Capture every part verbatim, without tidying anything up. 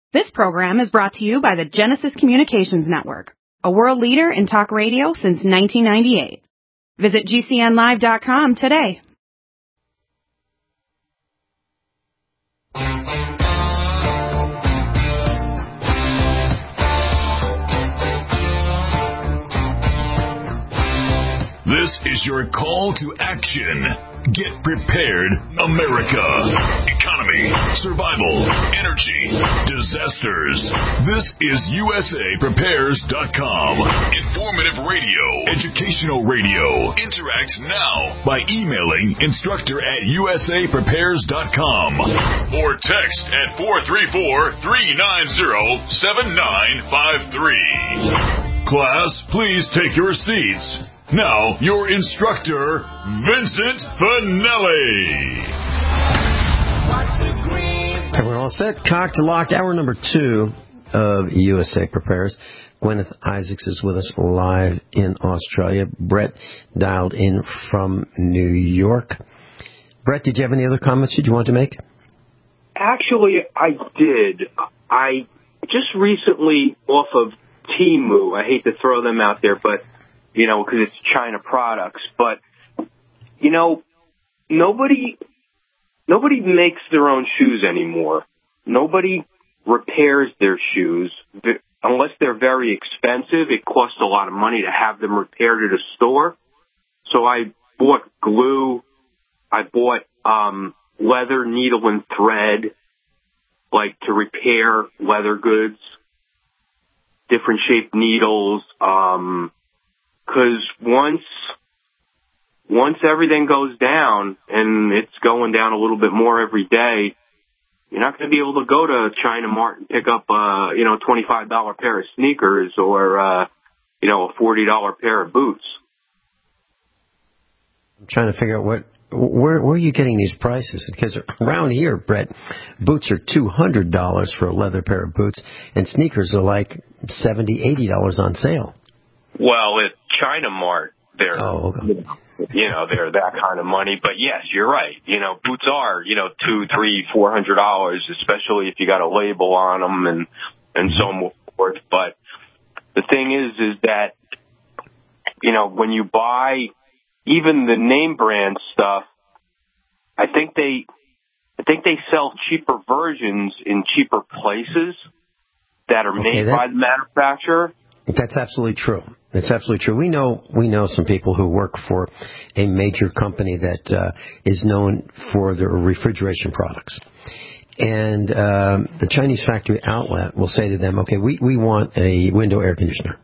This program is brought to you by the Genesis Communications Network, a world leader in talk radio since nineteen ninety-eight. Visit G C N live dot com today. This is your call to action. Get prepared, America. Economy, survival, energy, disasters. This is U S A Prepares dot com. Informative radio, educational radio. Interact now by emailing instructor at U S A Prepares dot com or text at four three four, three nine zero, seven nine five three. Class, please take your seats. Now, your instructor, Vincent Finelli. Everyone all set? Cocked, locked. Hour number two of U S A Prepares. Gwyneth Isaacs is with us live in Australia. Brett dialed in from New York. Brett, did you have any other comments that you want to make? Actually, I did. I just recently, off of Temu, I hate to throw them out there, but you know, because it's China products. But, you know, nobody nobody makes their own shoes anymore. Nobody repairs their shoes. Unless they're very expensive, it costs a lot of money to have them repaired at a store. So I bought glue. I bought um, leather, needle, and thread, like to repair leather goods, different shaped needles, um... Because once once everything goes down, and it's going down a little bit more every day, you're not going to be able to go to China Mart and pick up a you know twenty-five dollars pair of sneakers or uh, you know a forty dollars pair of boots. I'm trying to figure out what where where are you getting these prices? Because around here, Brett, boots are two hundred dollars for a leather pair of boots, and sneakers are like seventy dollars, eighty dollars on sale. Well, at China Mart, they're, oh, okay. you know, they're that kind of money. But yes, you're right. You know, boots are, you know, two, three, four hundred dollars, especially if you got a label on them and and so forth. But the thing is, is that you know, when you buy even the name brand stuff, I think they, I think they sell cheaper versions in cheaper places that are okay, made that- by the manufacturer. That's absolutely true. That's absolutely true. We know we know some people who work for a major company that uh, is known for their refrigeration products. And um, the Chinese factory outlet will say to them, okay, we, we want a window air conditioner.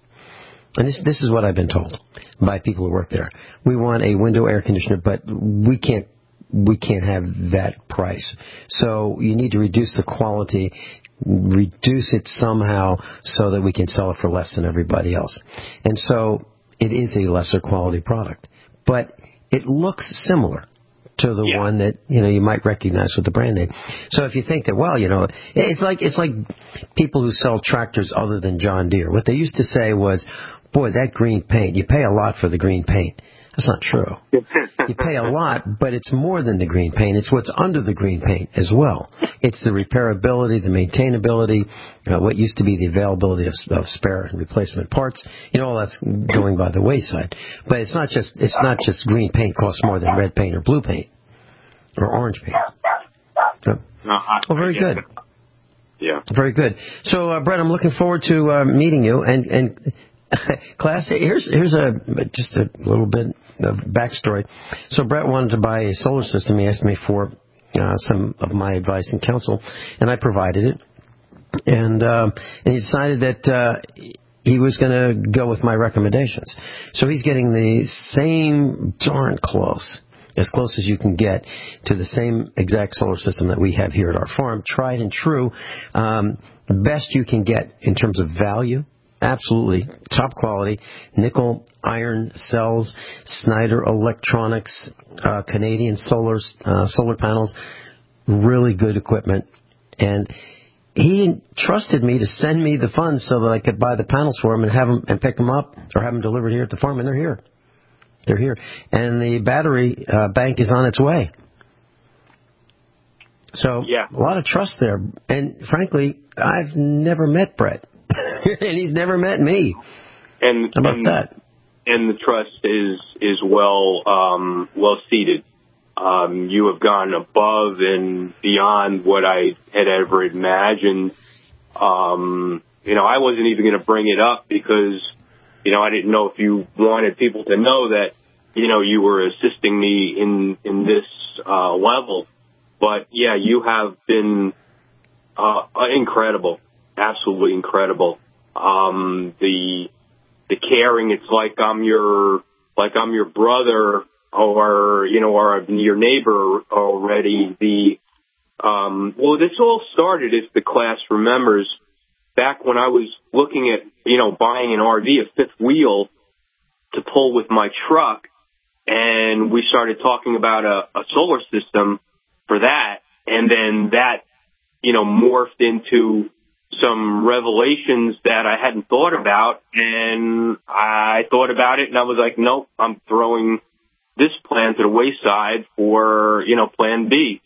And this this is what I've been told by people who work there. We want a window air conditioner, but we can't we can't have that price. So you need to reduce the quality, reduce it somehow so that we can sell it for less than everybody else. And so it is a lesser quality product. But it looks similar to the yeah. one that, you know, you might recognize with the brand name. So if you think that, well, you know, it's like it's like people who sell tractors other than John Deere. What they used to say was, boy, that green paint, you pay a lot for the green paint. That's not true. You pay a lot, but it's more than the green paint. It's what's under the green paint as well. It's the repairability, the maintainability, uh, what used to be the availability of, of spare and replacement parts. You know, all that's going by the wayside. But it's not just it's not just green paint costs more than red paint or blue paint or orange paint. So, well, very good. Yeah. Very good. So, uh, Brett, I'm looking forward to uh, meeting you and and. Class, here's here's a just a little bit of backstory. So Brett wanted to buy a solar system. He asked me for uh, some of my advice and counsel, and I provided it. And um, and he decided that uh, he was going to go with my recommendations. So he's getting the same darn close, as close as you can get to the same exact solar system that we have here at our farm, tried and true, um, best you can get in terms of value. Absolutely. Top quality. Nickel iron cells, Snyder Electronics, uh, Canadian solar, uh, solar panels. Really good equipment. And he trusted me to send me the funds so that I could buy the panels for him and have them and pick them up or have them delivered here at the farm. And they're here. They're here. And the battery uh, bank is on its way. So yeah. a lot of trust there. And frankly, I've never met Brett, and he's never met me. And How about and, that? And the trust is is well um, well seated. Um, you have gone above and beyond what I had ever imagined. Um, you know, I wasn't even going to bring it up because, you know, I didn't know if you wanted people to know that, you know, you were assisting me in, in this uh, level. But, yeah, you have been uh, incredible, absolutely incredible. Um, the the caring, it's like I'm your like I'm your brother or, you know, or your neighbor already. The um, well, this all started, if the class remembers, back when I was looking at, you know, buying an R V, a fifth wheel to pull with my truck, and we started talking about a, a solar system for that, and then that, you know, morphed into some revelations that I hadn't thought about, and I thought about it, and I was like, nope, I'm throwing this plan to the wayside for, you know, plan B.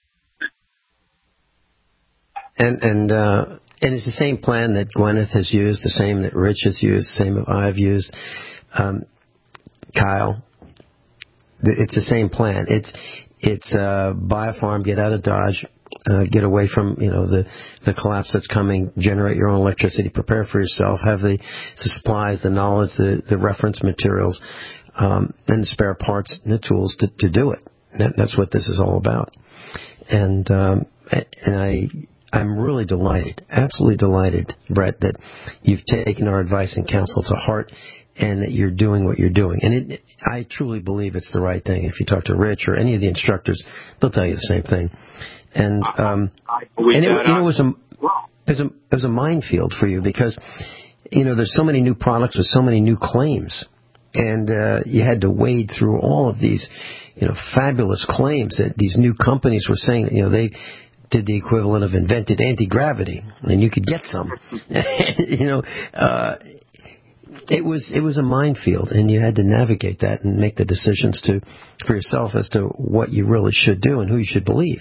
And and uh, and it's the same plan that Gwyneth has used, the same that Rich has used, the same that I've used, um, Kyle. It's the same plan. It's it's uh, buy a farm, get out of Dodge, uh, get away from, you know, the the collapse that's coming, generate your own electricity, prepare for yourself, have the, the supplies, the knowledge, the, the reference materials, um, and the spare parts and the tools to, to do it. That, that's what this is all about. And um, and I I'm really delighted, absolutely delighted, Brett, that you've taken our advice and counsel to heart, and that you're doing what you're doing. And it, I truly believe it's the right thing. If you talk to Rich or any of the instructors, they'll tell you the same thing. And um, and it, you know, it was a it was a it was a minefield for you because, you know, there's so many new products with so many new claims, and uh, you had to wade through all of these, you know, fabulous claims that these new companies were saying that, you know, they did the equivalent of invented anti-gravity, and you could get some. you know, uh, it was it was a minefield, and you had to navigate that and make the decisions to for yourself as to what you really should do and who you should believe.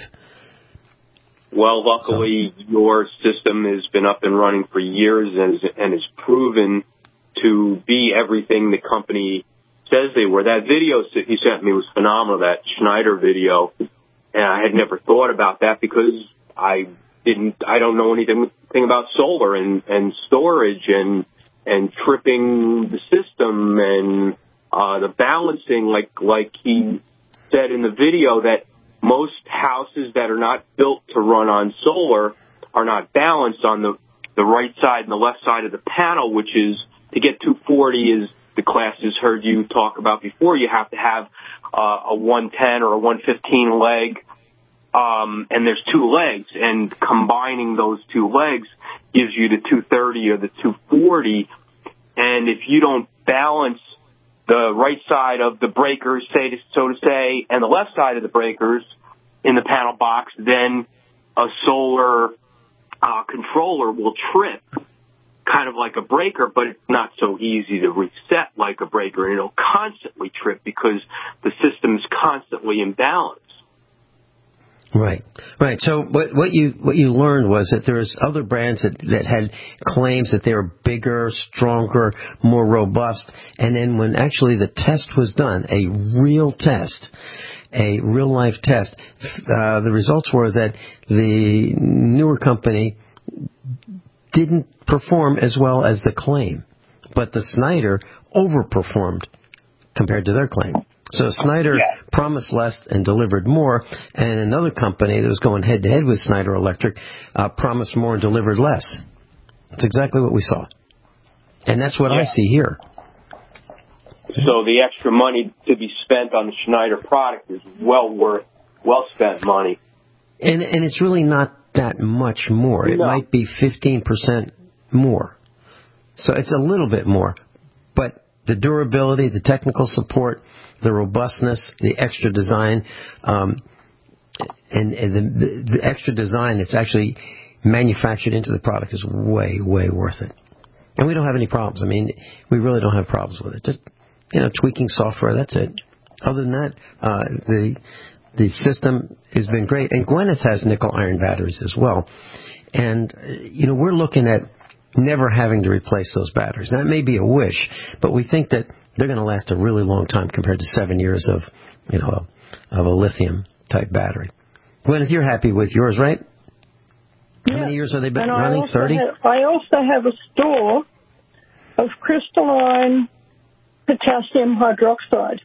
Well, luckily, so. Your system has been up and running for years and is, and is proven to be everything the company says they were. That video that you sent me was phenomenal, that Schneider video. And I had never thought about that because I didn't, I don't know anything about solar and, and storage and, and tripping the system and, uh, the balancing, like, like he said in the video, that most houses that are not built to run on solar are not balanced on the, the right side and the left side of the panel, which is, to get two forty, is the classes heard you talk about before, you have to have uh, a one ten or a one fifteen leg, um, and there's two legs, and combining those two legs gives you the two thirty or the two forty, and if you don't balance the right side of the breakers, say to, so to say, and the left side of the breakers in the panel box, then a solar uh, controller will trip, kind of like a breaker, but it's not so easy to reset like a breaker, and it'll constantly trip because the system's constantly in balance. Right, right. So what, what you what you learned was that there's other brands that, that had claims that they were bigger, stronger, more robust, and then when actually the test was done, a real test, a real life test, uh, the results were that the newer company didn't perform as well as the claim, but the Schneider overperformed compared to their claim. So Schneider yeah. promised less and delivered more, and another company that was going head-to-head with Schneider Electric uh, promised more and delivered less. That's exactly what we saw. And that's what yeah. I see here. So the extra money to be spent on the Schneider product is well worth, well-spent money. And, and it's really not that much more. It no. might be fifteen percent more. So it's a little bit more. But the durability, the technical support, the robustness, the extra design, um, and, and the, the, the extra design that's actually manufactured into the product is way, way worth it. And we don't have any problems. I mean, we really don't have problems with it. Just, you know, tweaking software, that's it. Other than that, uh, the the system has been great. And Gwyneth has nickel iron batteries as well. And, uh, you know, we're looking at never having to replace those batteries. That may be a wish, but we think that they're going to last a really long time compared to seven years of, you know, of a lithium-type battery. Gwyneth, you're happy with yours, right? Yeah. How many years have they been and running? thirty? I also have a store of crystalline potassium hydroxide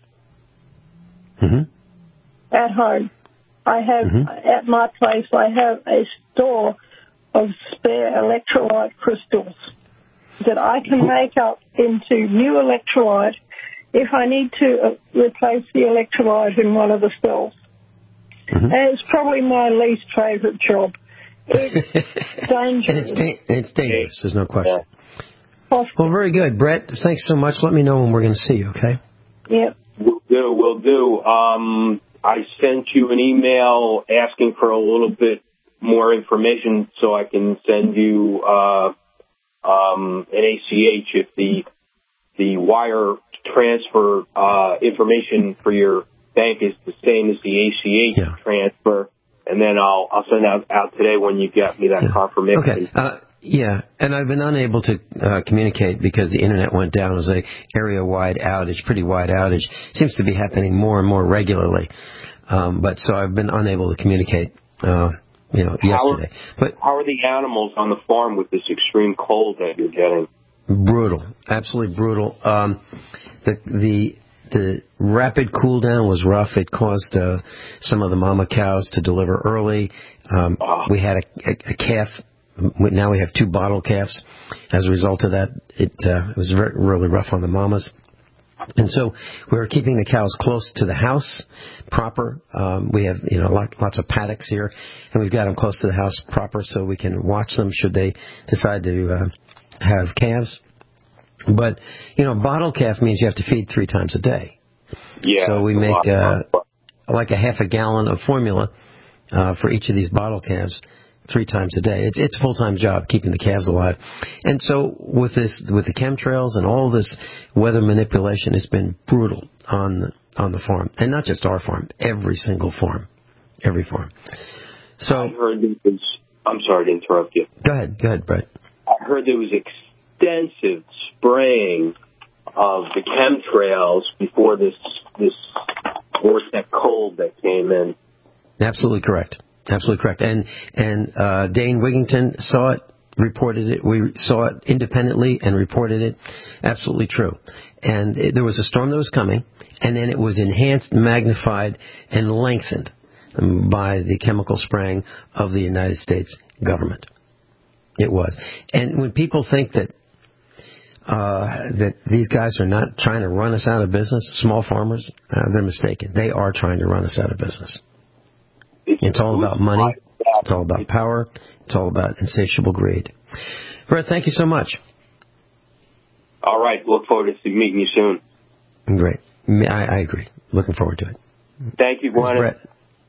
mm-hmm. at home. I have, mm-hmm. at my place, I have a store of spare electrolyte crystals that I can make up into new electrolyte if I need to uh, replace the electrolyte in one of the cells. Mm-hmm. And it's probably my least favorite job. It's dangerous. And it's, da- it's dangerous, there's no question. Yeah. Well, very good. Brett, thanks so much. Let me know when we're going to see you, okay? Yep. Will do, will do. Um, I sent you an email asking for a little bit more information so I can send you uh, um, an A C H if the the wire transfer uh, information for your bank is the same as the A C H yeah. transfer, and then I'll I'll send out out today when you get me that yeah. confirmation. Okay. Uh, yeah, and I've been unable to uh, communicate because the internet went down. It was a area-wide outage, pretty wide outage. Seems to be happening more and more regularly, um, but so I've been unable to communicate. Uh, You know, yesterday. How are, but how are the animals on the farm with this extreme cold that you're getting? Brutal, absolutely brutal. Um, the the the rapid cool down was rough. It caused uh, some of the mama cows to deliver early. Um, oh. We had a, a, a calf. Now we have two bottle calves. As a result of that, it, uh, it was very, really rough on the mamas. And so we were keeping the cows close to the house proper. Um, we have, you know, lot, lots of paddocks here, and we've got them close to the house proper so we can watch them should they decide to uh, have calves. But, you know, bottle calf means you have to feed three times a day. Yeah. So we make uh, like a half a gallon of formula uh, for each of these bottle calves three times a day. It's it's a full-time job keeping the calves alive. And so with this, with the chemtrails and all this weather manipulation, it's been brutal on the, on the farm. And not just our farm, every single farm. Every farm. So I heard there was, I'm sorry to interrupt you. Go ahead, go ahead, Brett. I heard there was extensive spraying of the chemtrails before this this vortex cold that came in. Absolutely correct. Absolutely correct. And and uh, Dane Wigington saw it, reported it. We saw it independently and reported it. Absolutely true. And it, there was a storm that was coming, and then it was enhanced, magnified, and lengthened by the chemical spraying of the United States government. It was. And when people think that uh, that these guys are not trying to run us out of business, small farmers, uh, they're mistaken. They are trying to run us out of business. It's all about money. It's all about power. It's all about insatiable greed. Brett, thank you so much. All right. Look forward to meeting you soon. Great. I, I agree. Looking forward to it. Thank you, Gwyneth. Brett.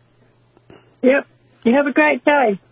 Yep. You have a great day.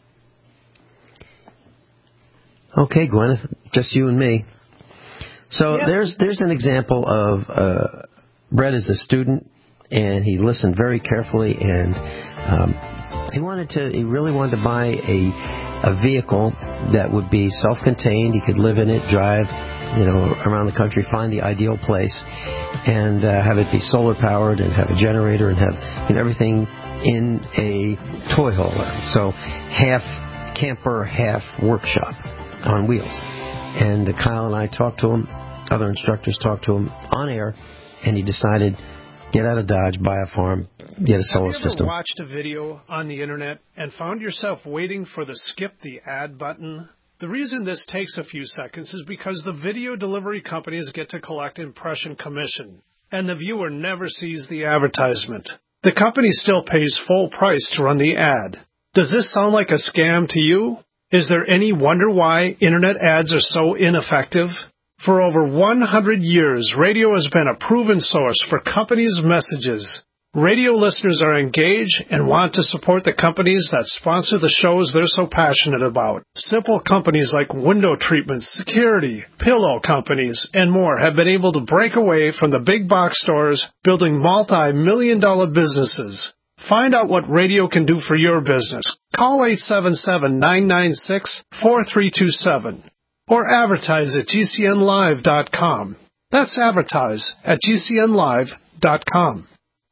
Okay, Gwyneth. Just you and me. So yep. there's there's an example of uh, Brett is a student, and he listened very carefully, and um, he wanted to. He really wanted to buy a a vehicle that would be self-contained. He could live in it, drive, you know, around the country, find the ideal place, and uh, have it be solar powered, and have a generator, and have you know, everything in a toy hauler. So half camper, half workshop on wheels. And uh, Kyle and I talked to him. Other instructors talked to him on air, and he decided, get out of Dodge, buy a farm, get a solar system. Have you ever watched a video on the internet and found yourself waiting for the skip the ad button? The reason this takes a few seconds is because the video delivery companies get to collect impression commission, and the viewer never sees the advertisement. The company still pays full price to run the ad. Does this sound like a scam to you? Is there any wonder why internet ads are so ineffective? For over one hundred years, radio has been a proven source for companies' messages. Radio listeners are engaged and want to support the companies that sponsor the shows they're so passionate about. Simple companies like window treatments, security, pillow companies, and more have been able to break away from the big box stores, building multi-million dollar businesses. Find out what radio can do for your business. Call eight seven seven, nine nine six, four three two seven or advertise at G C N live dot com. That's advertise at G C N live dot com.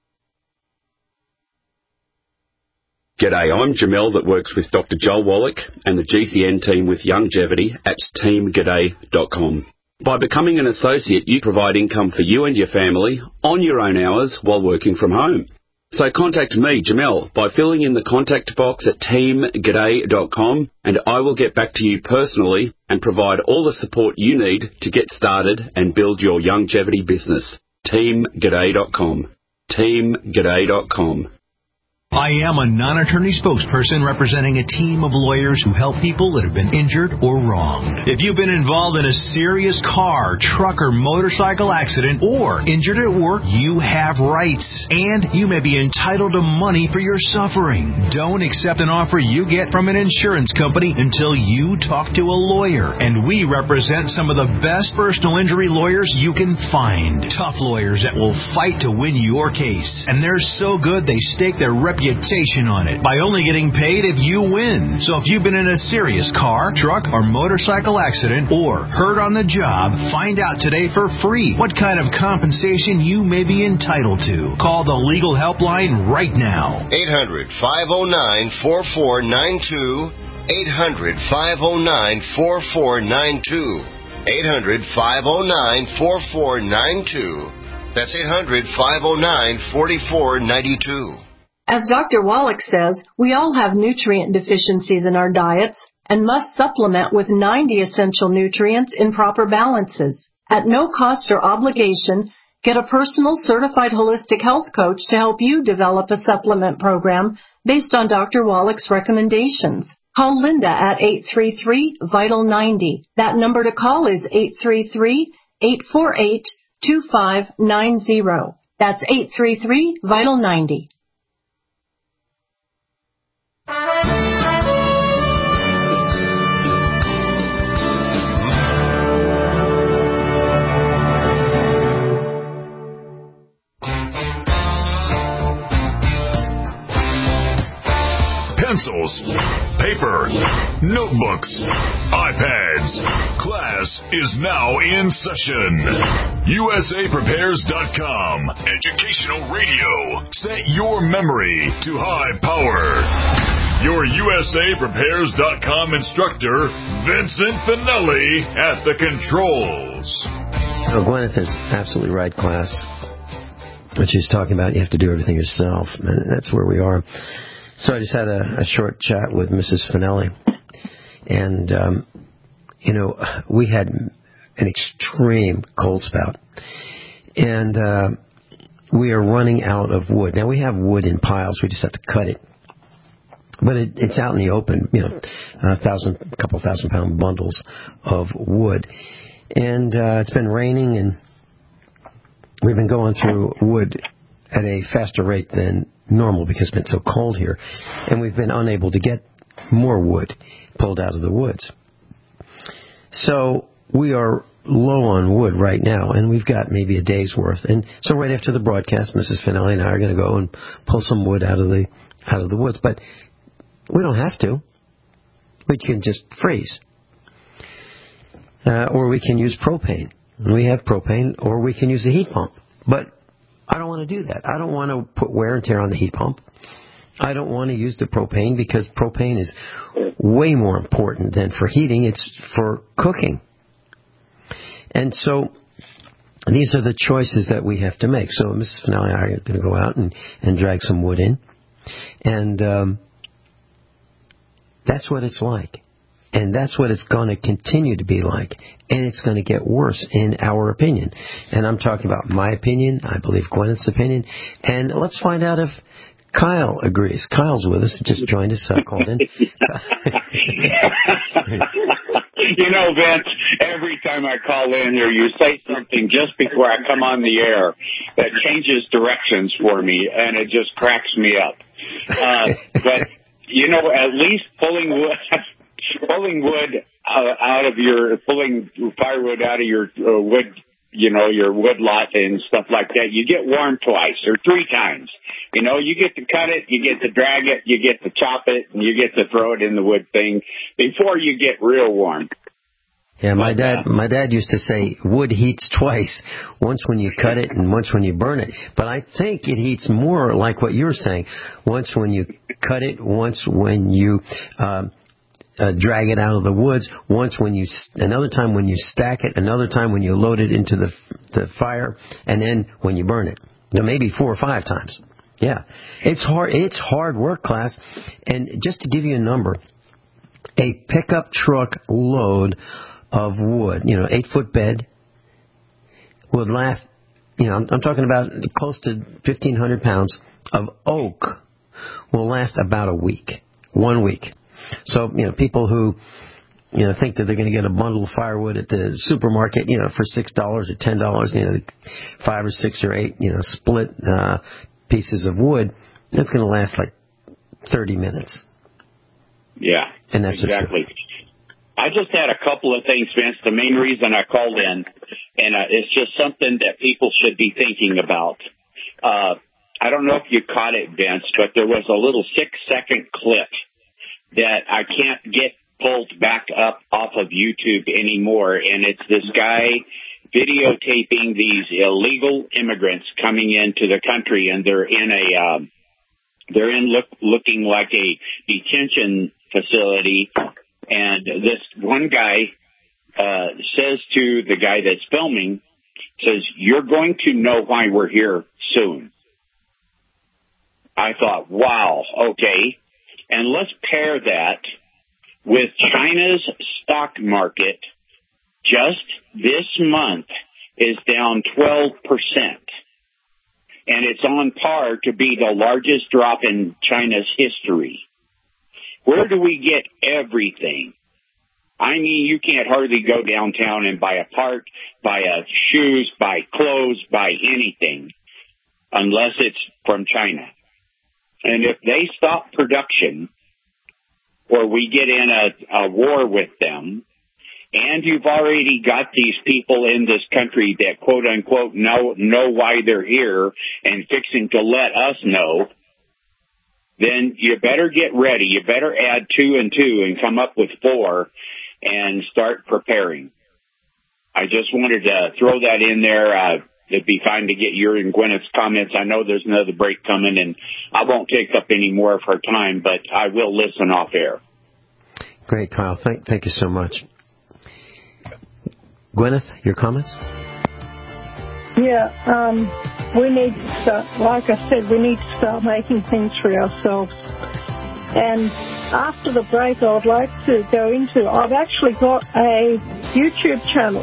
G'day, I'm Jamel that works with Doctor Joel Wallach and the G C N team with Longevity at team g'day dot com. By becoming an associate, you provide income for you and your family on your own hours while working from home. So contact me, Jamel, by filling in the contact box at team g'day dot com, and I will get back to you personally and provide all the support you need to get started and build your longevity business. team g'day dot com. team g'day dot com. I am a non-attorney spokesperson representing a team of lawyers who help people that have been injured or wronged. If you've been involved in a serious car, truck, or motorcycle accident or injured at work, you have rights, and you may be entitled to money for your suffering. Don't accept an offer you get from an insurance company until you talk to a lawyer, and we represent some of the best personal injury lawyers you can find. Tough lawyers that will fight to win your case, and they're so good they stake their reputation reputation on it by only getting paid if you win. So if you've been in a serious car, truck, or motorcycle accident or hurt on the job, find out today for free what kind of compensation you may be entitled to. Call the legal helpline right now. eight hundred, five oh nine, four four nine two. eight hundred, five oh nine, four four nine two. eight hundred, five oh nine, four four nine two. That's eight hundred, five oh nine, four four nine two. As Doctor Wallach says, we all have nutrient deficiencies in our diets and must supplement with ninety essential nutrients in proper balances. At no cost or obligation, get a personal certified holistic health coach to help you develop a supplement program based on Doctor Wallach's recommendations. Call Linda at eight three three, vital ninety. That number to call is eight three three, eight four eight, two five nine zero. That's eight three three, vital ninety. Pencils, paper, notebooks, iPads. Class is now in session. U S A Prepares dot com. Educational radio. Set your memory to high power. Your U S A Prepares dot com instructor, Vincent Finelli, at the controls. Oh, Gwyneth is absolutely right, class. What she's talking about, you have to do everything yourself. And that's where we are. So I just had a, a short chat with Missus Finelli, and, um, you know, we had an extreme cold spout, and uh, we are running out of wood. Now, we have wood in piles. We just have to cut it. But it, it's out in the open, you know, a thousand, a couple thousand pound bundles of wood. And uh, it's been raining, and we've been going through wood at a faster rate than normal because it's been so cold here, and we've been unable to get more wood pulled out of the woods. So we are low on wood right now, and we've got maybe a day's worth. And so right after the broadcast, Missus Finelli and I are going to go and pull some wood out of the out of the woods. But we don't have to. We can just freeze, uh, or we can use propane. We have propane, or we can use a heat pump. But I don't want to do that. I don't want to put wear and tear on the heat pump. I don't want to use the propane because propane is way more important than for heating. It's for cooking. And so these are the choices that we have to make. So Missus Finelli and I are going to go out and, and drag some wood in. And um, that's what it's like. And that's what it's going to continue to be like. And it's going to get worse, in our opinion. And I'm talking about my opinion. I believe Gwyneth's opinion. And let's find out if Kyle agrees. Kyle's with us. Just joined us. Uh, called in. You know, Vince, every time I call in here, you say something just before I come on the air that changes directions for me, and it just cracks me up. Uh, but, you know, at least pulling wood... Pulling wood uh, out of your, pulling firewood out of your uh, wood you know, your wood lot and stuff like that, you get warm twice or three times. You know, you get to cut it, you get to drag it, you get to chop it, and you get to throw it in the wood thing before you get real warm. Yeah, my dad my dad used to say wood heats twice, once when you cut it and once when you burn it. But I think it heats more like what you're saying, once when you cut it, once when you uh, uh, drag it out of the woods, once when you, another time when you stack it, another time when you load it into the the fire, and then when you burn it. Now, maybe four or five times. Yeah, it's hard. It's hard work, class. And just to give you a number, a pickup truck load of wood, you know, eight foot bed, would last, you know, I'm, I'm talking about close to fifteen hundred pounds of oak will last about a week, one week. So, you know, people who, you know, think that they're going to get a bundle of firewood at the supermarket, you know, for six dollars or ten dollars, you know, five or six or eight, you know, split uh, pieces of wood, it's going to last like thirty minutes. Yeah, and that's exactly. I just had a couple of things, Vince. The main reason I called in, and uh, it's just something that people should be thinking about. Uh, I don't know if you caught it, Vince, but there was a little six-second clip that I can't get pulled back up off of YouTube anymore, and it's this guy videotaping these illegal immigrants coming into the country, and they're in a um, they're in look, looking like a detention facility. And this one guy uh, says to the guy that's filming, says, "You're going to know why we're here soon." I thought, wow, okay. And let's pair that with China's stock market. Just this month is down twelve percent. And it's on par to be the largest drop in China's history. Where do we get everything? I mean, you can't hardly go downtown and buy a part, buy a shoes, buy clothes, buy anything, unless it's from China. And if they stop production, or we get in a, a war with them, and you've already got these people in this country that, quote unquote, know, know why they're here and fixing to let us know, then you better get ready. You better add two and two and come up with four and start preparing. I just wanted to throw that in there. Uh, it'd be fine to get your and Gwyneth's comments. I know there's another break coming, and I won't take up any more of her time, but I will listen off air. Great, Kyle. Thank, thank you so much. Gwyneth, your comments? Yeah, um, we need to start, like I said, we need to start making things for ourselves. And after the break, I would like to go into, I've actually got a YouTube channel.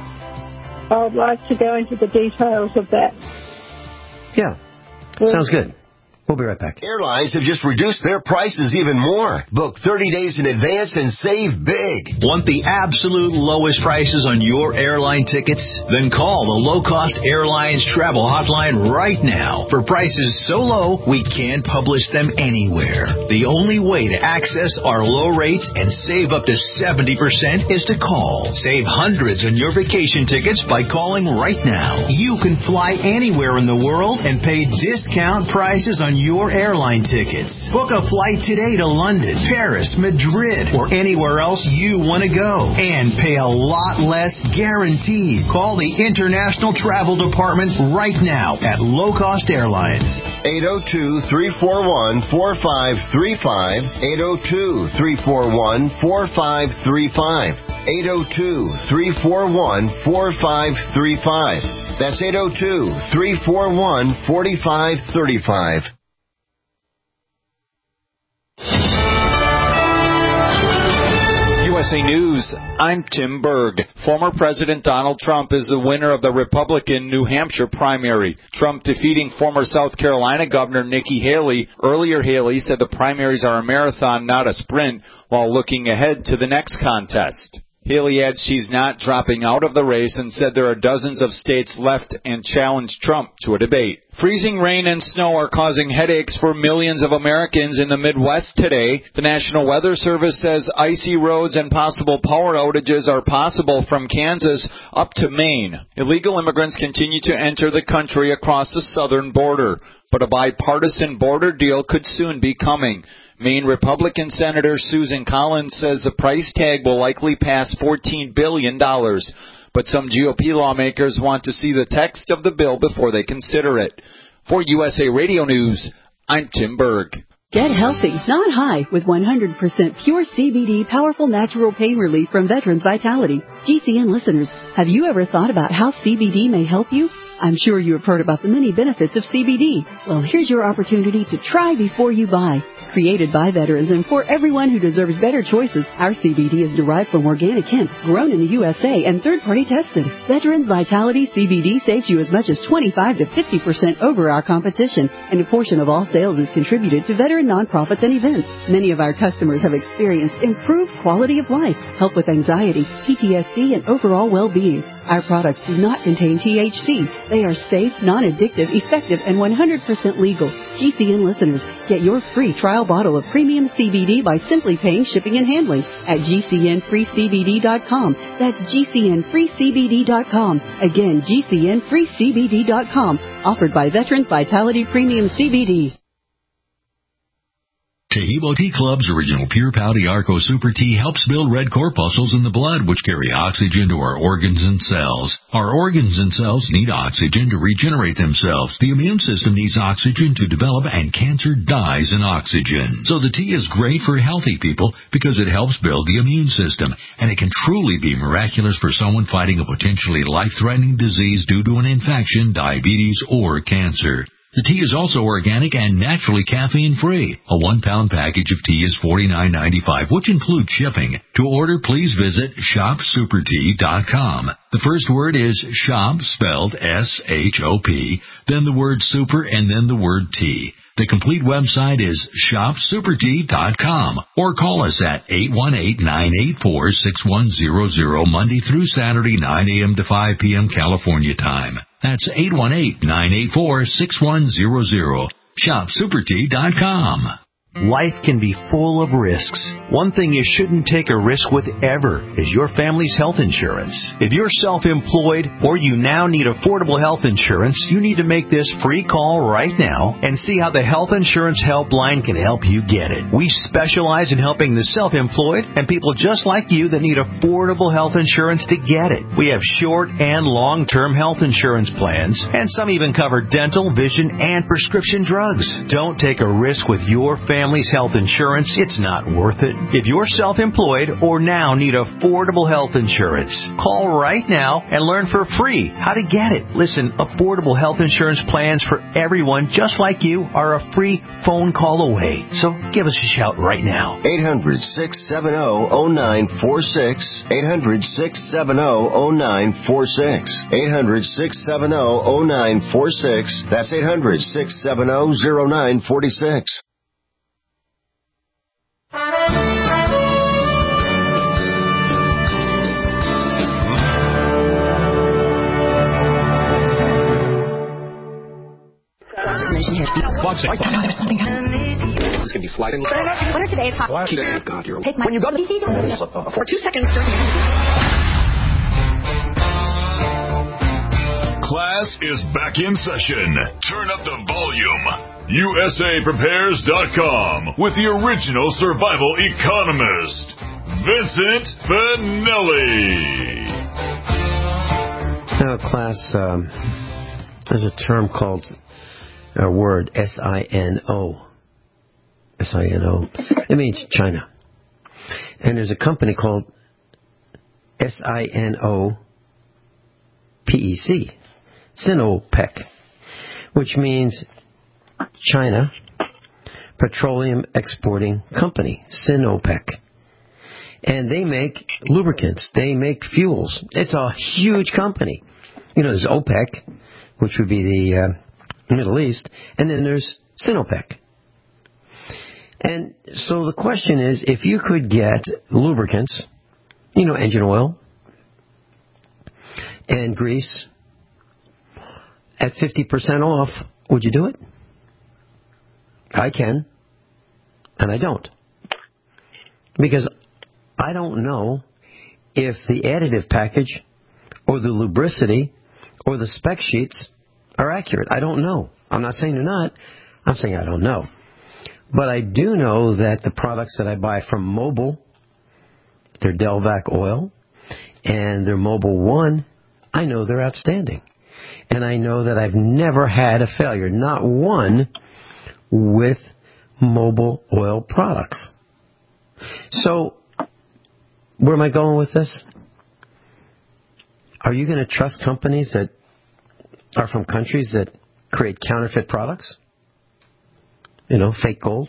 I would like to go into the details of that. Yeah, sounds good. We'll be right back. Airlines have just reduced their prices even more. Book thirty days in advance and save big. Want the absolute lowest prices on your airline tickets? Then call the Low Cost Airlines Travel Hotline right now. For prices so low, we can't publish them anywhere. The only way to access our low rates and save up to seventy percent is to call. Save hundreds on your vacation tickets by calling right now. You can fly anywhere in the world and pay discount prices on your airline tickets. Book a flight today to London, Paris, Madrid, or anywhere else you want to go. And pay a lot less guaranteed. Call the International Travel Department right now at Low Cost Airlines. eight oh two, three four one, four five three five. eight oh two, three four one, four five three five. eight oh two, three four one, four five three five. That's eight oh two, three four one, four five three five. U S A News, I'm Tim Berg. Former President Donald Trump is the winner of the Republican New Hampshire primary. Trump defeating former South Carolina Governor Nikki Haley. Earlier, Haley said the primaries are a marathon, not a sprint, while looking ahead to the next contest. Haley adds she's not dropping out of the race and said there are dozens of states left and challenged Trump to a debate. Freezing rain and snow are causing headaches for millions of Americans in the Midwest today. The National Weather Service says icy roads and possible power outages are possible from Kansas up to Maine. Illegal immigrants continue to enter the country across the southern border, but a bipartisan border deal could soon be coming. Maine Republican Senator Susan Collins says the price tag will likely pass fourteen billion dollars. But some G O P lawmakers want to see the text of the bill before they consider it. For U S A Radio News, I'm Tim Berg. Get healthy, not high, with one hundred percent pure C B D powerful natural pain relief from Veterans Vitality. G C N listeners, have you ever thought about how C B D may help you? I'm sure you have heard about the many benefits of C B D. Well, here's your opportunity to try before you buy. Created by veterans and for everyone who deserves better choices, our C B D is derived from organic hemp, grown in the U S A and third-party tested. Veterans Vitality C B D saves you as much as twenty-five to fifty percent over our competition, and a portion of all sales is contributed to veteran nonprofits and events. Many of our customers have experienced improved quality of life, help with anxiety, P T S D, and overall well-being. Our products do not contain T H C. They are safe, non-addictive, effective, and one hundred percent legal. G C N listeners, get your free trial bottle of premium C B D by simply paying shipping and handling at G C N free C B D dot com. That's G C N free C B D dot com. Again, G C N free C B D dot com. Offered by Veterans Vitality Premium C B D. Taheebo Tea Club's original Pure Pouty Arco Super Tea helps build red corpuscles in the blood, which carry oxygen to our organs and cells. Our organs and cells need oxygen to regenerate themselves. The immune system needs oxygen to develop, and cancer dies in oxygen. So the tea is great for healthy people because it helps build the immune system, and it can truly be miraculous for someone fighting a potentially life-threatening disease due to an infection, diabetes, or cancer. The tea is also organic and naturally caffeine-free. A one-pound package of tea is forty-nine ninety-five, which includes shipping. To order, please visit shop super tea dot com. The first word is shop, spelled S H O P, then the word super, and then the word tea. The complete website is shop super tea dot com, or call us at eight one eight, nine eight four, six one zero zero Monday through Saturday, nine a.m. to five p.m. California time. That's eight one eight, nine eight four, six one zero zero. shop super tea dot com. Life can be full of risks. One thing you shouldn't take a risk with ever is your family's health insurance. If you're self-employed or you now need affordable health insurance, you need to make this free call right now and see how the Health Insurance Helpline can help you get it. We specialize in helping the self-employed and people just like you that need affordable health insurance to get it. We have short and long-term health insurance plans, and some even cover dental, vision, and prescription drugs. Don't take a risk with your family. Family's health insurance, it's not worth it. If you're self-employed or now need affordable health insurance, call right now and learn for free how to get it. Listen, affordable health insurance plans for everyone just like you are a free phone call away. So give us a shout right now. eight hundred, six seven zero, zero nine four six. eight hundred, six seven zero, zero nine four six. eight hundred, six seven zero, zero nine four six. That's eight hundred, six seven zero, zero nine four six. There's something This can be sliding. What are today's hot? Oh, God, you're Take my when you go to the for two seconds. Class is back in session. Turn up the volume. U S A Prepares dot com with the original survival economist, Vincent Finelli. Now, class, um, there's a term called a word, S I N O. S I N O. It means China. And there's a company called S I N O P E C, Sinopec, which means China Petroleum Exporting Company, Sinopec. And they make lubricants. They make fuels. It's a huge company. You know, there's OPEC, which would be the uh, Middle East, and then there's Sinopec. And so the question is, if you could get lubricants you know, engine oil and grease at fifty percent off, would you do it? I can, and I don't. Because I don't know if the additive package or the lubricity or the spec sheets are accurate. I don't know. I'm not saying they're not. I'm saying I don't know. But I do know that the products that I buy from Mobil, their Delvac oil, and their Mobil One, I know they're outstanding. And I know that I've never had a failure, not one, with Mobil oil products. So, where am I going with this? Are you going to trust companies that are from countries that create counterfeit products? You know, fake gold?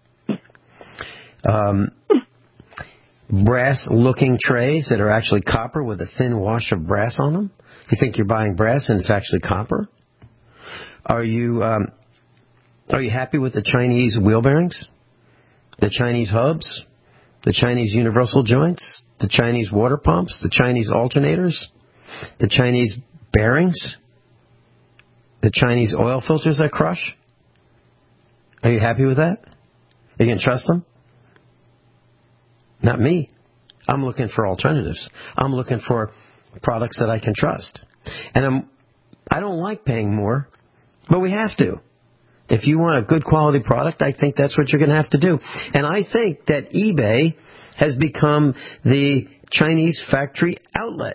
Um, brass-looking trays that are actually copper with a thin wash of brass on them? You think you're buying brass and it's actually copper? Are you um, are you happy with the Chinese wheel bearings? The Chinese hubs? The Chinese universal joints? The Chinese water pumps? The Chinese alternators? The Chinese bearings? The Chinese oil filters that crush? Are you happy with that? Are you going to trust them? Not me. I'm looking for alternatives. I'm looking for products that I can trust. And I'm, I don't like paying more, but we have to. If you want a good quality product, I think that's what you're going to have to do. And I think that eBay has become the Chinese factory outlet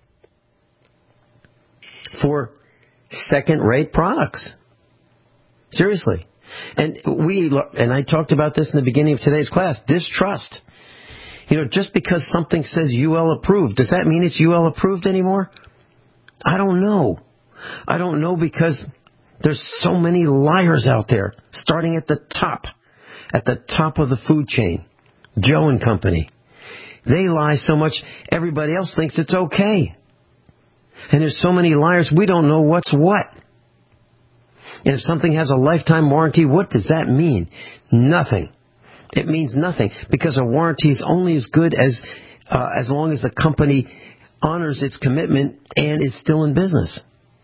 for second-rate products. Seriously. And we, and I talked about this in the beginning of today's class, distrust. You know, just because something says U L approved, does that mean it's U L approved anymore? I don't know. I don't know because there's so many liars out there, starting at the top, at the top of the food chain, Joe and Company. They lie so much, everybody else thinks it's okay. And there's so many liars, we don't know what's what. And if something has a lifetime warranty, what does that mean? Nothing. It means nothing, because a warranty is only as good as uh, as long as the company honors its commitment and is still in business.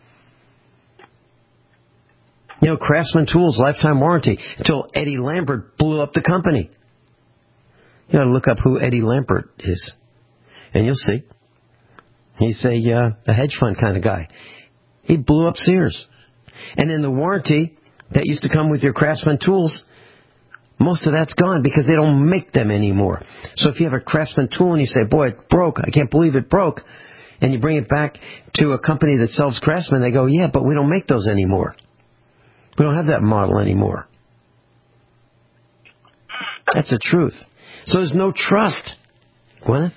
You know, Craftsman Tools, lifetime warranty, until Eddie Lambert blew up the company. You gotta look up who Eddie Lambert is, and you'll see. He's a, uh, a hedge fund kind of guy. He blew up Sears. And then the warranty that used to come with your Craftsman Tools, most of that's gone because they don't make them anymore. So if you have a Craftsman tool and you say, boy, it broke, I can't believe it broke, and you bring it back to a company that sells Craftsman, they go, yeah, but we don't make those anymore. We don't have that model anymore. That's the truth. So there's no trust. Gwyneth?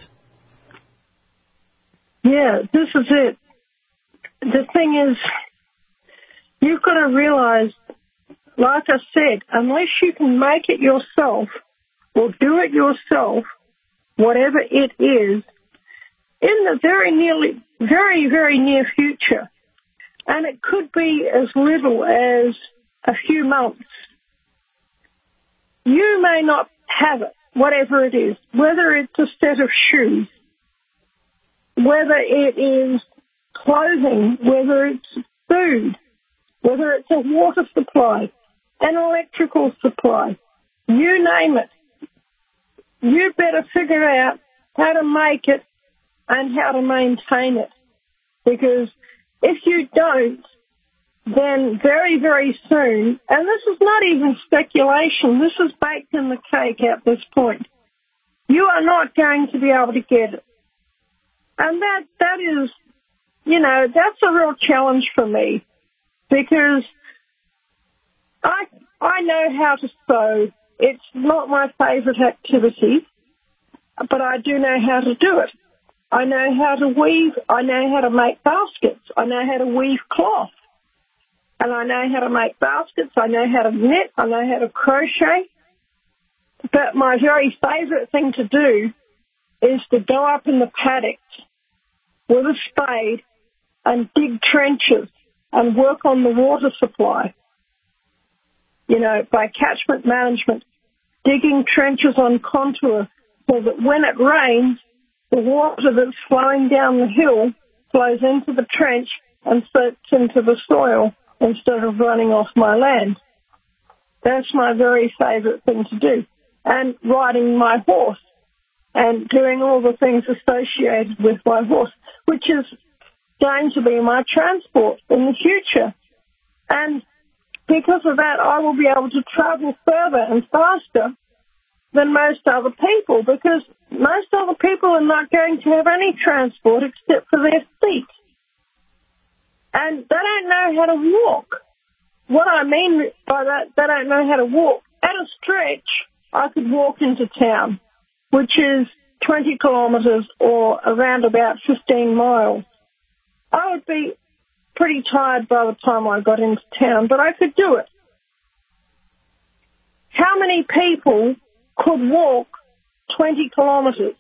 Yeah, this is it. The thing is, you've got to realize, like I said, unless you can make it yourself or do it yourself, whatever it is, in the very nearly, very, very near future, and it could be as little as a few months, you may not have it, whatever it is, whether it's a set of shoes, whether it is clothing, whether it's food, whether it's a water supply, an electrical supply, you name it. You better figure out how to make it and how to maintain it. Because if you don't, then very, very soon, and this is not even speculation, this is baked in the cake at this point, you are not going to be able to get it. And that, that is, you know, that's a real challenge for me, because I, I know how to sew. It's not my favorite activity, but I do know how to do it. I know how to weave. I know how to make baskets. I know how to weave cloth. And I know how to make baskets. I know how to knit. I know how to crochet. But my very favorite thing to do is to go up in the paddocks with a spade and dig trenches and work on the water supply. You know, by catchment management, digging trenches on contour so that when it rains, the water that's flowing down the hill flows into the trench and soaks into the soil instead of running off my land. That's my very favourite thing to do. And riding my horse and doing all the things associated with my horse, which is going to be my transport in the future. And because of that, I will be able to travel further and faster than most other people, because most other people are not going to have any transport except for their feet. And they don't know how to walk. What I mean by that, they don't know how to walk. At a stretch, I could walk into town, which is twenty kilometres or around about fifteen miles. I would be pretty tired by the time I got into town, but I could do it. How many people could walk twenty kilometres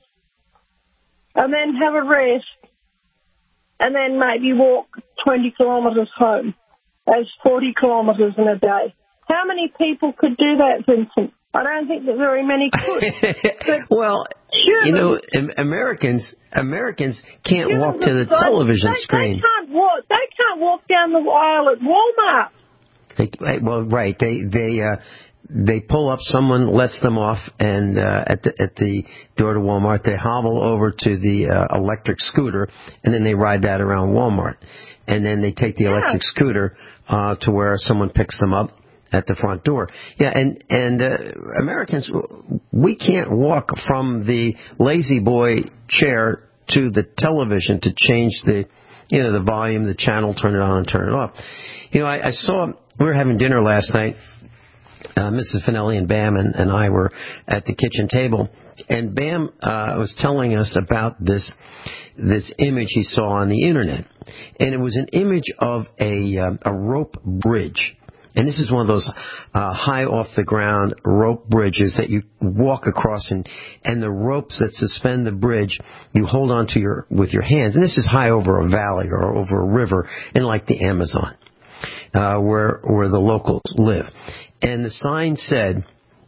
and then have a rest and then maybe walk twenty kilometres home? That's forty kilometres in a day. How many people could do that, Vincent? I don't think that very many could. Well, humans, you know, Americans Americans can't walk to the television they, screen. They can't walk. They can't walk down the aisle at Walmart. They, well, right. They they uh, they pull up. Someone lets them off, and uh, at the at the door to Walmart, they hobble over to the uh, electric scooter, and then they ride that around Walmart, and then they take the yeah. electric scooter uh, to where someone picks them up at the front door. Yeah, and and uh, Americans, we can't walk from the lazy boy chair to the television to change the, you know, the volume, the channel, turn it on and turn it off. You know, I, I saw, we were having dinner last night, uh, Missus Finelli and Bam and, and I were at the kitchen table, and Bam uh, was telling us about this this image he saw on the internet, and it was an image of a uh, a rope bridge. And this is one of those uh, high off the ground rope bridges that you walk across, and and the ropes that suspend the bridge you hold onto your with your hands. And this is high over a valley or over a river in like the Amazon, uh, where where the locals live. And the sign said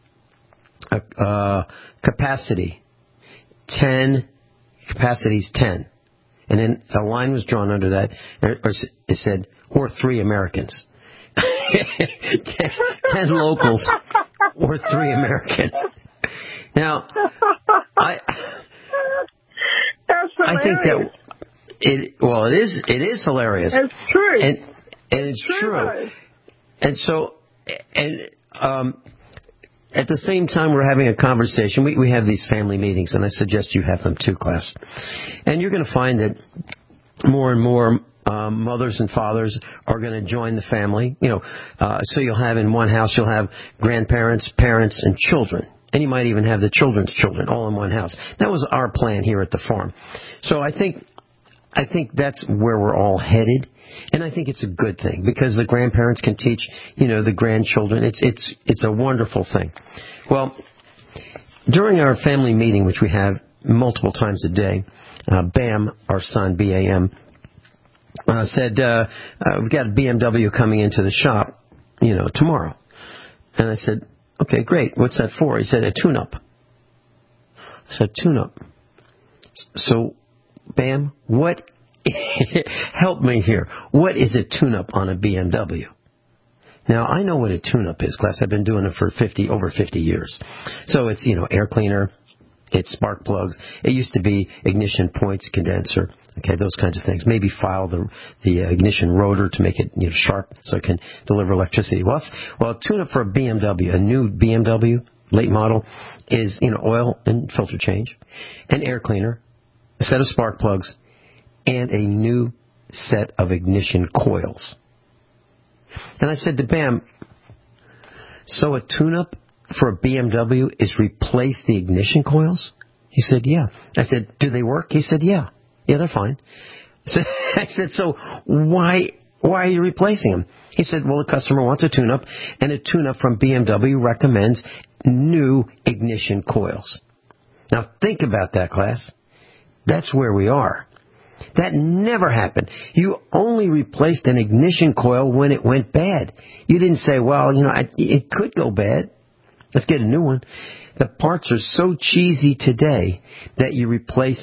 uh, uh, capacity ten, capacity's ten, and then a line was drawn under that. It said or three Americans. ten, ten locals or three Americans. Now, I That's I think that it well it is it is hilarious. It's true, and and it's, it's true. true. And so and um, at the same time we're having a conversation. We we have these family meetings, and I suggest you have them too, class. And you're going to find that more and more. Um, mothers and fathers are going to join the family. You know, uh, so you'll have in one house, you'll have grandparents, parents, and children. And you might even have the children's children all in one house. That was our plan here at the farm. So I think, I think that's where we're all headed. And I think it's a good thing because the grandparents can teach, you know, the grandchildren. It's, it's, it's a wonderful thing. Well, during our family meeting, which we have multiple times a day, uh, Bam, our son, B A M, Uh, said, uh, uh, we've got a B M W coming into the shop, you know, tomorrow. And I said, okay, great. What's that for? He said, a tune-up. I said, tune-up. So, Bam, what, help me here. What is a tune-up on a B M W? Now, I know what a tune-up is, class. I've been doing it for fifty, over fifty years. So it's, you know, air cleaner. It's spark plugs. It used to be ignition points, condenser. Okay, those kinds of things. Maybe file the the ignition rotor to make it, you know, sharp so it can deliver electricity. Well, well, a tune-up for a B M W, a new B M W late model, is, you know, oil and filter change, an air cleaner, a set of spark plugs, and a new set of ignition coils. And I said to Bam, so a tune-up for a B M W is replace the ignition coils? He said, yeah. I said, do they work? He said, yeah. Yeah, they're fine. So I said, so why why are you replacing them? He said, well, the customer wants a tune-up, and a tune-up from B M W recommends new ignition coils. Now, think about that, class. That's where we are. That never happened. You only replaced an ignition coil when it went bad. You didn't say, well, you know, I, it could go bad. Let's get a new one. The parts are so cheesy today that you replace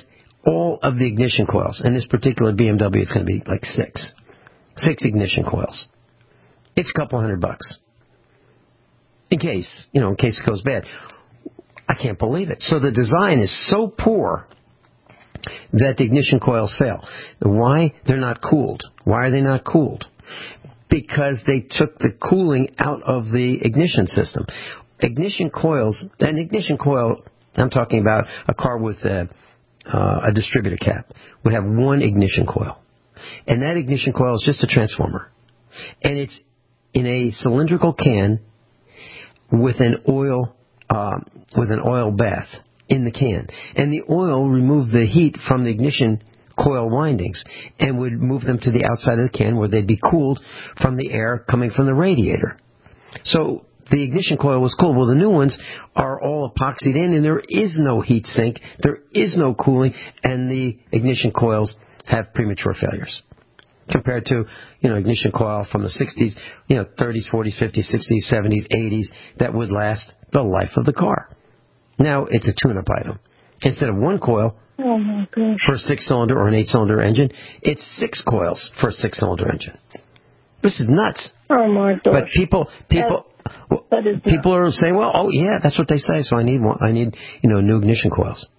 all of the ignition coils. In this particular B M W, it's going to be like six. Six ignition coils. It's a couple hundred bucks. In case, you know, in case it goes bad. I can't believe it. So the design is so poor that the ignition coils fail. Why? They're not cooled. Why are they not cooled? Because they took the cooling out of the ignition system. Ignition coils, an ignition coil, I'm talking about a car with a, uh, a distributor cap, would have one ignition coil. And that ignition coil is just a transformer. And it's in a cylindrical can with an oil, uh, with an oil bath in the can. And the oil removed the heat from the ignition coil windings and would move them to the outside of the can where they'd be cooled from the air coming from the radiator. So the ignition coil was cool. Well, the new ones are all epoxied in, and there is no heat sink, there is no cooling, and the ignition coils have premature failures. Compared to, you know, ignition coil from the sixties, you know, thirties, forties, fifties, sixties, seventies, eighties, that would last the life of the car. Now it's a tune-up item. Instead of one coil oh my gosh. for a six-cylinder or an eight-cylinder engine, it's six coils for a six-cylinder engine. This is nuts. Oh my gosh. But people, people, that, that is people nuts. are saying, well, oh yeah, that's what they say. So I need one. I need, you know, new ignition coils.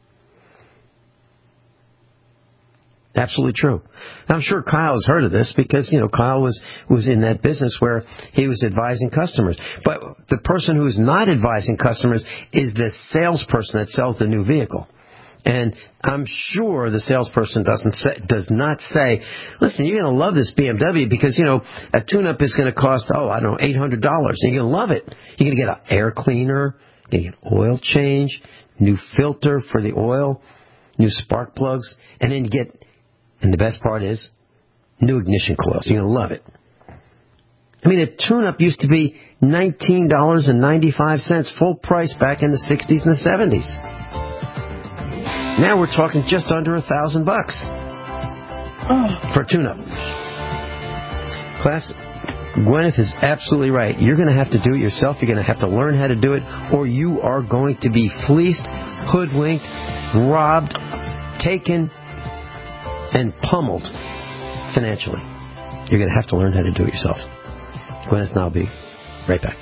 Absolutely true. I'm sure Kyle has heard of this because, you know, Kyle was, was in that business where he was advising customers. But the person who is not advising customers is the salesperson that sells the new vehicle. And I'm sure the salesperson doesn't say, does not say, listen, you're going to love this B M W because, you know, a tune-up is going to cost, oh, I don't know, eight hundred dollars. And you're going to love it. You're going to get an air cleaner, you're going to get oil change, new filter for the oil, new spark plugs, and then you get, and the best part is, new ignition coils. You're going to love it. I mean, a tune-up used to be nineteen dollars and ninety-five cents full price back in the sixties and the seventies. Now we're talking just under a thousand bucks for a tune-up. Class, Gwyneth is absolutely right. You're going to have to do it yourself. You're going to have to learn how to do it, or you are going to be fleeced, hoodwinked, robbed, taken, and pummeled financially. You're going to have to learn how to do it yourself. Gwyneth and I'll be right back.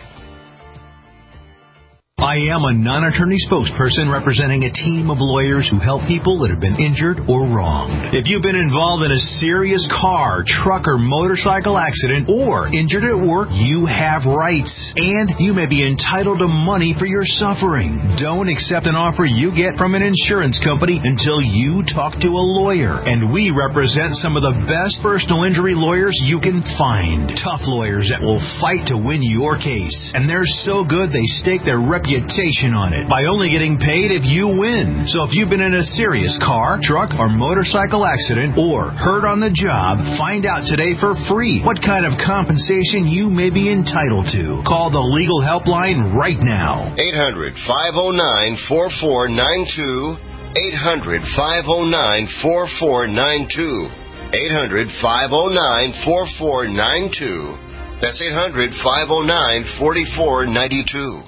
I am a non-attorney spokesperson representing a team of lawyers who help people that have been injured or wronged. If you've been involved in a serious car, truck, or motorcycle accident or injured at work, you have rights. And you may be entitled to money for your suffering. Don't accept an offer you get from an insurance company until you talk to a lawyer. And we represent some of the best personal injury lawyers you can find. Tough lawyers that will fight to win your case. And they're so good they stake their reputation on it by only getting paid if you win. So if you've been in a serious car, truck, or motorcycle accident or hurt on the job, find out today for free what kind of compensation you may be entitled to. Call the legal helpline right now. eight hundred, five oh nine, four four nine two. eight hundred, five oh nine, four four nine two. eight hundred, five oh nine, four four nine two. That's eight hundred, five oh nine, four four nine two.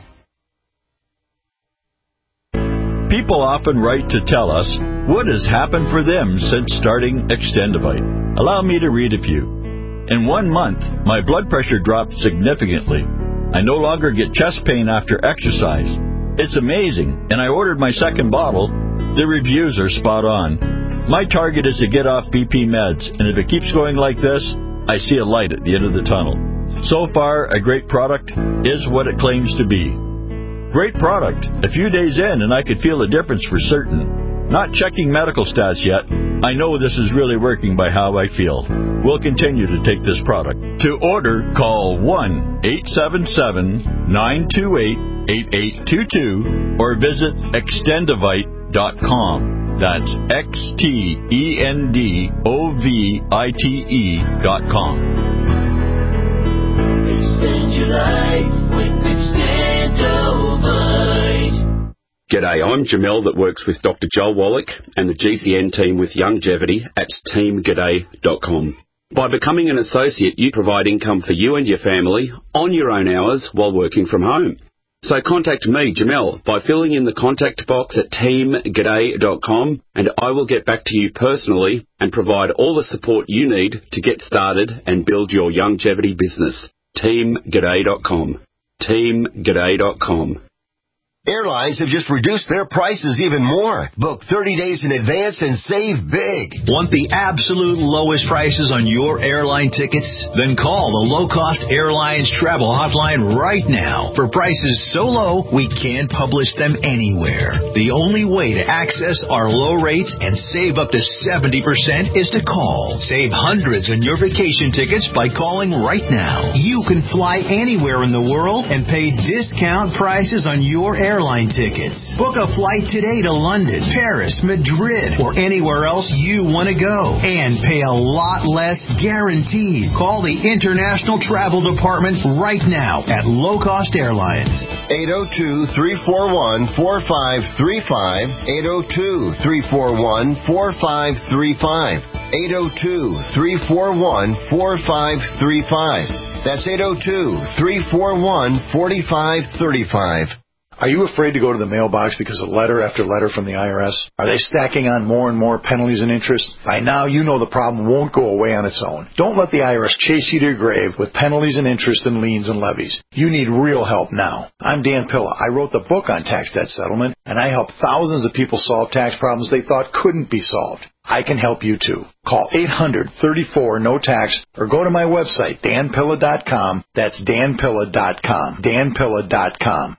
People often write to tell us what has happened for them since starting Extendivite. Allow me to read a few. In one month, my blood pressure dropped significantly. I no longer get chest pain after exercise. It's amazing, and I ordered my second bottle. The reviews are spot on. My target is to get off B P meds, and if it keeps going like this, I see a light at the end of the tunnel. So far, a great product is what it claims to be. Great product. A few days in, and I could feel a difference for certain. Not checking medical stats yet. I know this is really working by how I feel. We'll continue to take this product. To order, call one eight seven seven, nine two eight, eight eight two two or visit extendivite dot com. That's X T E N D O V I T E dot com. Extend your life with Extendivite. G'day, I'm Jamel that works with Doctor Joel Wallach and the G C N team with Longevity at team g'day dot com. By becoming an associate, you provide income for you and your family on your own hours while working from home. So contact me, Jamel, by filling in the contact box at team g'day dot com, and I will get back to you personally and provide all the support you need to get started and build your longevity business. team g'day dot com. team g'day dot com. Airlines have just reduced their prices even more. Book thirty days in advance and save big. Want the absolute lowest prices on your airline tickets? Then call the Low Cost Airlines Travel Hotline right now for prices so low we can't publish them anywhere. The only way to access our low rates and save up to seventy percent is to call. Save hundreds on your vacation tickets by calling right now. You can fly anywhere in the world and pay discount prices on your airline airline tickets. Book a flight today to London, Paris, Madrid, or anywhere else you want to go. And pay a lot less guaranteed. Call the International Travel Department right now at Low Cost Airlines. eight oh two, three four one, four five three five. eight oh two, three four one, four five three five. eight oh two, three four one, four five three five. That's eight oh two, three four one, four five three five. Are you afraid to go to the mailbox because of letter after letter from the I R S? Are they stacking on more and more penalties and interest? By now, you know the problem won't go away on its own. Don't let the I R S chase you to your grave with penalties and interest and liens and levies. You need real help now. I'm Dan Pilla. I wrote the book on tax debt settlement, and I help thousands of people solve tax problems they thought couldn't be solved. I can help you too. Call eight hundred, thirty-four, no tax or go to my website, dan pilla dot com. That's dan pilla dot com. dan pilla dot com.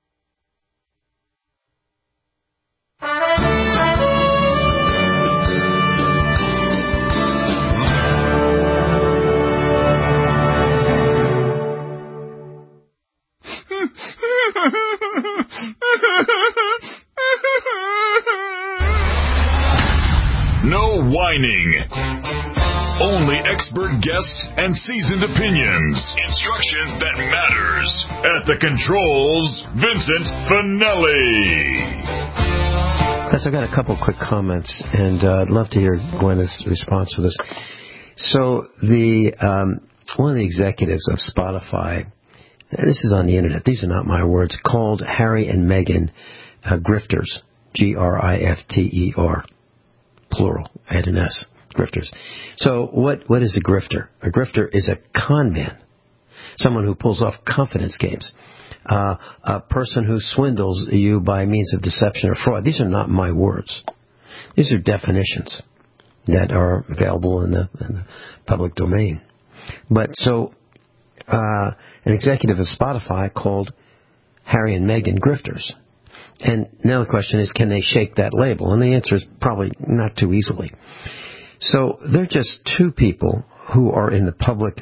No whining. Only expert guests and seasoned opinions. Instruction that matters. At the controls, Vincent Finelli. Yes, I've got a couple quick comments, and uh, I'd love to hear Gwen's response to this. So the um, one of the executives of Spotify, and this is on the internet, these are not my words, called Harry and Meghan uh, grifters, G R I F T E R, plural, add an S, grifters. So what what is a grifter? A grifter is a con man, someone who pulls off confidence games, uh, a person who swindles you by means of deception or fraud. These are not my words. These are definitions that are available in the, in the public domain. But so uh, an executive of Spotify called Harry and Meghan grifters. And now the question is, can they shake that label? And the answer is probably not too easily. So they're just two people who are in the public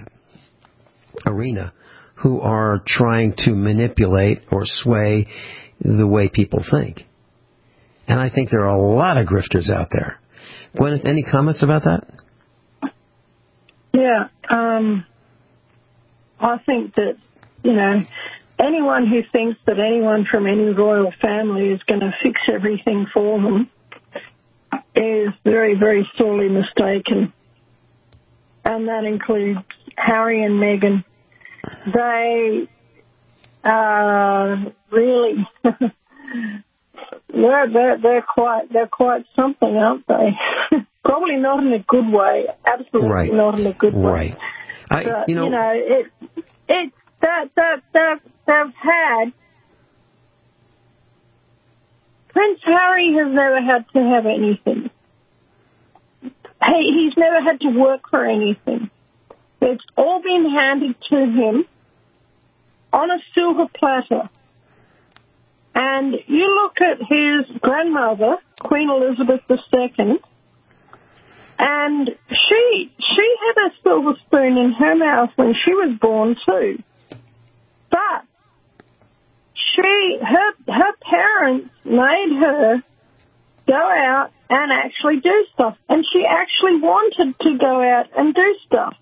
arena who are trying to manipulate or sway the way people think. And I think there are a lot of grifters out there. Gwen, any comments about that? Yeah, um, I think that, you know, anyone who thinks that anyone from any royal family is going to fix everything for them is very, very sorely mistaken. And that includes Harry and Meghan. They are really, they're, they're, they're quite, they're quite something, aren't they? Probably not in a good way. Absolutely right. not in a good way. Right. I, but, you know, you know it, it, that, that, that, they've had, Prince Harry has never had to have anything. He, he's never had to work for anything. It's all been handed to him on a silver platter. And you look at his grandmother, Queen Elizabeth the Second, and she she had a silver spoon in her mouth when she was born too. But she her her parents made her go out and actually do stuff. And she actually wanted to go out and do stuff.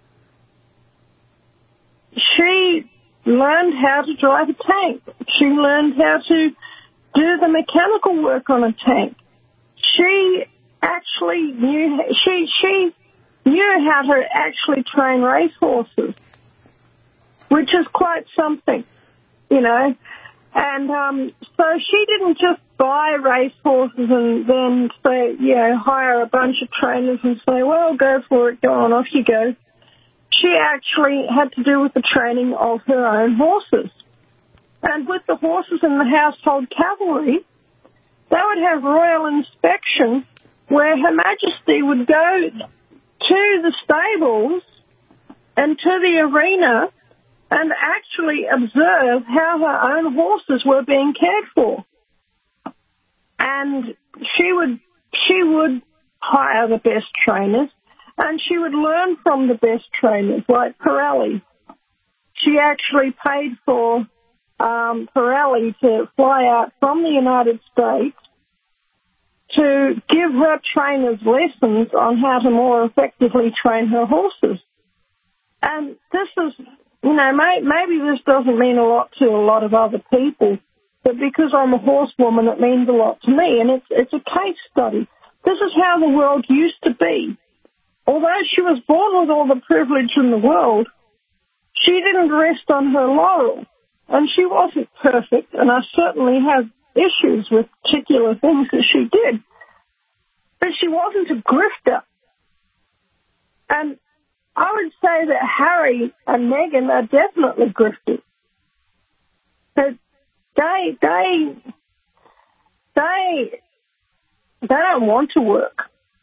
She learned how to drive a tank. She learned how to do the mechanical work on a tank. She actually knew, she, she knew how to actually train racehorses, which is quite something, you know. And um, so she didn't just buy race horses and then say, you know, hire a bunch of trainers and say, well, go for it, go on, off you go. She actually had to do with the training of her own horses. And with the horses in the household cavalry, they would have royal inspection where Her Majesty would go to the stables and to the arena and actually observe how her own horses were being cared for. And she would she would hire the best trainers, and she would learn from the best trainers, like Pirelli. She actually paid for um, Pirelli to fly out from the United States to give her trainers lessons on how to more effectively train her horses. And this is, you know, may, maybe this doesn't mean a lot to a lot of other people, but because I'm a horsewoman, it means a lot to me. And it's it's a case study. This is how the world used to be. Although she was born with all the privilege in the world, she didn't rest on her laurels. And she wasn't perfect, and I certainly have issues with particular things that she did. But she wasn't a grifter. And I would say that Harry and Meghan are definitely grifters. But they, they, they, they don't want to work.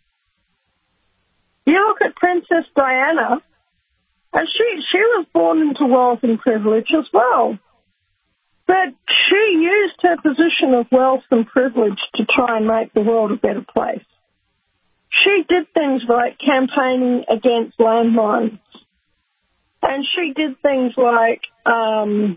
You look at Princess Diana, and she, she was born into wealth and privilege as well. But she used her position of wealth and privilege to try and make the world a better place. She did things like campaigning against landmines. And she did things like, um,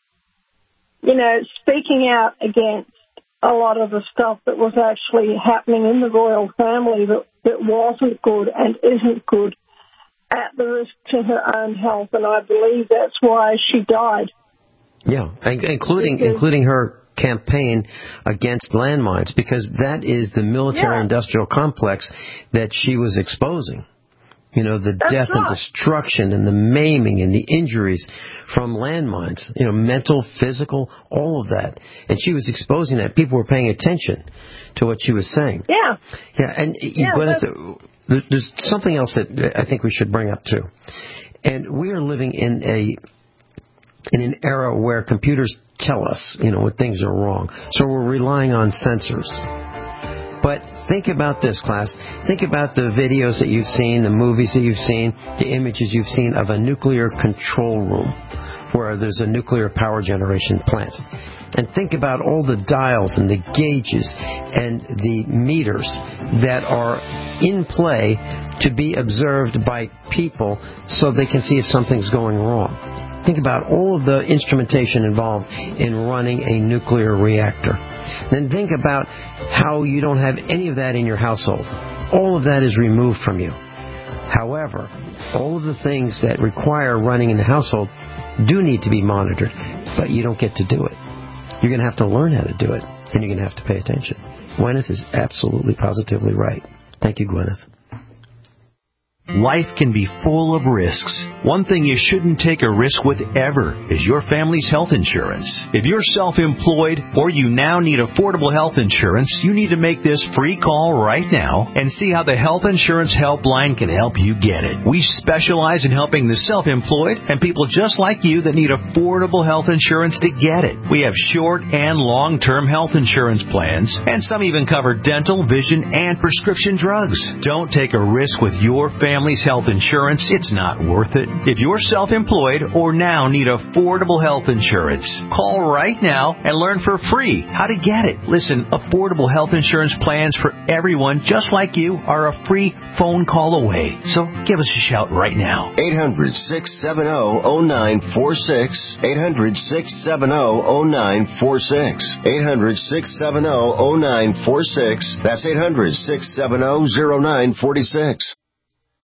you know, speaking out against a lot of the stuff that was actually happening in the royal family that, that wasn't good and isn't good, at the risk to her own health. And I believe that's why she died. Yeah, including because, including her campaign against landmines, because that is the military-industrial yeah. complex that she was exposing. You know, the That's death right. and destruction and the maiming and the injuries from landmines, you know, mental, physical, all of that. And she was exposing that. People were paying attention to what she was saying. Yeah. Yeah, and yeah, Gwyneth, there's something else that I think we should bring up, too. And we are living in a in an era where computers tell us, you know, when things are wrong. So we're relying on sensors. But think about this, class. Think about the videos that you've seen, the movies that you've seen, the images you've seen of a nuclear control room where there's a nuclear power generation plant. And think about all the dials and the gauges and the meters that are in play to be observed by people so they can see if something's going wrong. Think about all of the instrumentation involved in running a nuclear reactor. Then think about how you don't have any of that in your household. All of that is removed from you. However, all of the things that require running in the household do need to be monitored, but you don't get to do it. You're going to have to learn how to do it, and you're going to have to pay attention. Gwyneth is absolutely, positively right. Thank you, Gwyneth. Life can be full of risks. One thing you shouldn't take a risk with ever is your family's health insurance. If you're self-employed or you now need affordable health insurance, you need to make this free call right now and see how the Health Insurance Helpline can help you get it. We specialize in helping the self-employed and people just like you that need affordable health insurance to get it. We have short and long-term health insurance plans, and some even cover dental, vision, and prescription drugs. Don't take a risk with your family. Family's health insurance, it's not worth it. If you're self-employed or now need affordable health insurance, call right now and learn for free how to get it. Listen, affordable health insurance plans for everyone just like you are a free phone call away. So give us a shout right now. eight hundred, six seven zero, zero nine four six. eight hundred, six seven zero, zero nine four six. eight hundred, six seven zero, zero nine four six. That's eight hundred, six seven zero, zero nine four six.